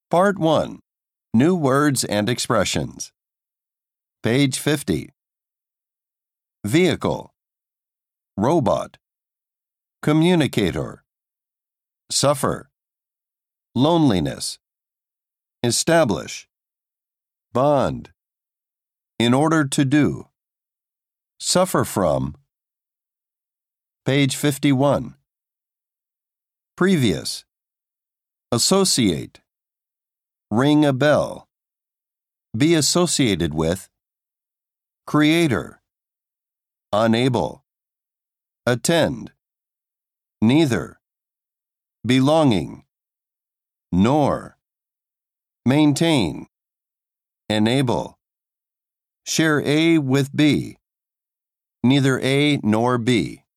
Part 1. New Words and Expressions. Page 50. Vehicle. Robot. Communicator. Suffer. Loneliness. Establish. Bond. In order to do. Suffer from. Page 51. Previous. Associate. Ring a bell. Be associated with. Creator. Unable. Attend. Neither. Belonging. Nor. Maintain. Enable. Share A with B. Neither A nor B.